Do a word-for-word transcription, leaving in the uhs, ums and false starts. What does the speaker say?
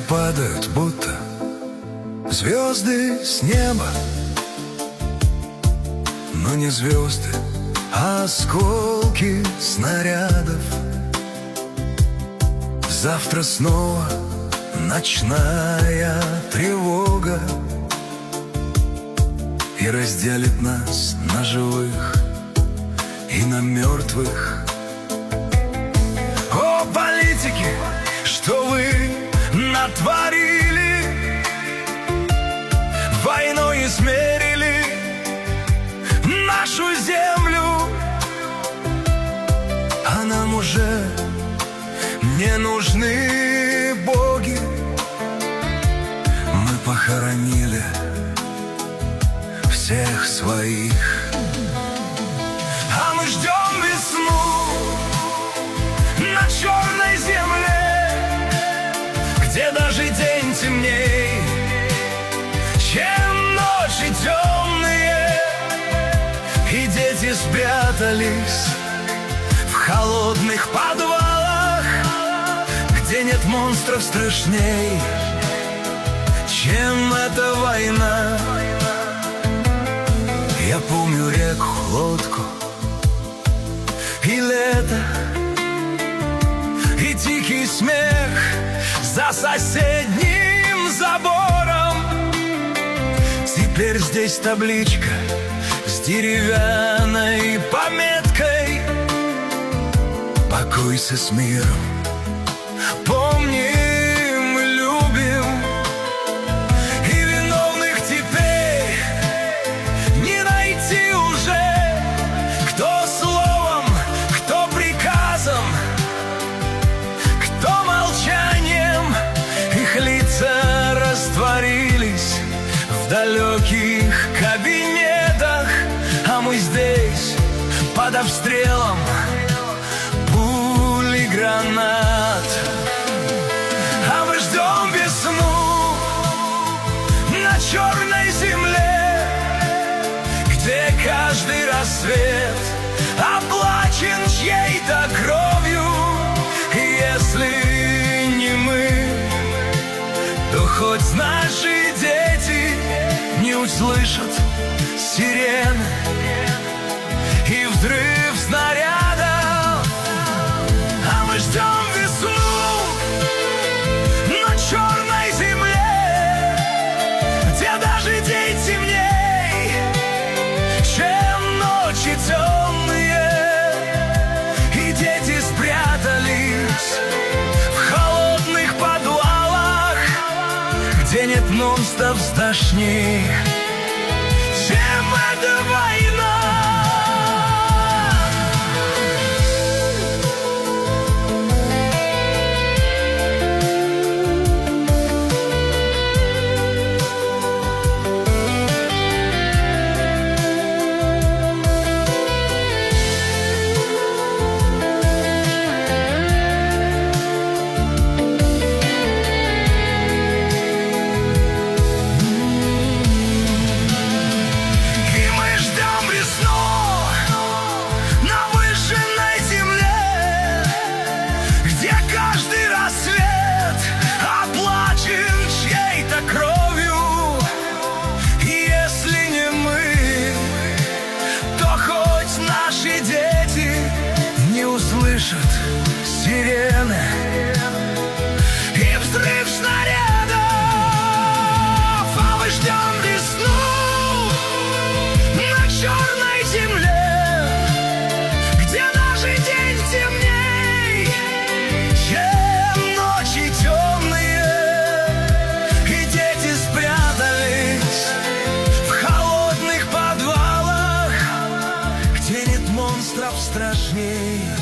падают, будто звезды с неба. Но не звезды, а осколки снарядов. Завтра снова ночная тревога и разделит нас на живых и на мертвых. О, политики, что вы натворили, войной измерили нашу землю, а нам уже не нужны боги. Мы похоронили всех своих, а мы ждем весну на черной земле, где даже день темней, чем ночи темные. И дети спрятались в холодных подвалах, где нет монстров страшней, чем эта война. Я помню реку, лодку и лето, и тихий смех за соседним забором. Теперь здесь табличка с деревянной пометкой: покойся с миром, помним, любим. И виновных теперь не найти уже, кто словом, кто приказом, кто молчанием. Их лица растворились в далеких кабинетах, а мы здесь под обстрелом пуль и гранат. А мы ждем весну на черной земле, где каждый рассвет оплачен чьей-то кровью. И если не мы, то хоть наши дети не услышат сирены и взрыв снарядов. А мы ждем весну на черной земле, где даже день темней, чем ночи темные. И дети спрятались в холодных подвалах, где нет монстров страшней, чем эта война. Слышат сирены и взрыв снарядов. А мы ждем весну на черной земле, где даже день темней, чем ночи темные. И дети спрятались в холодных подвалах, где нет монстров страшней,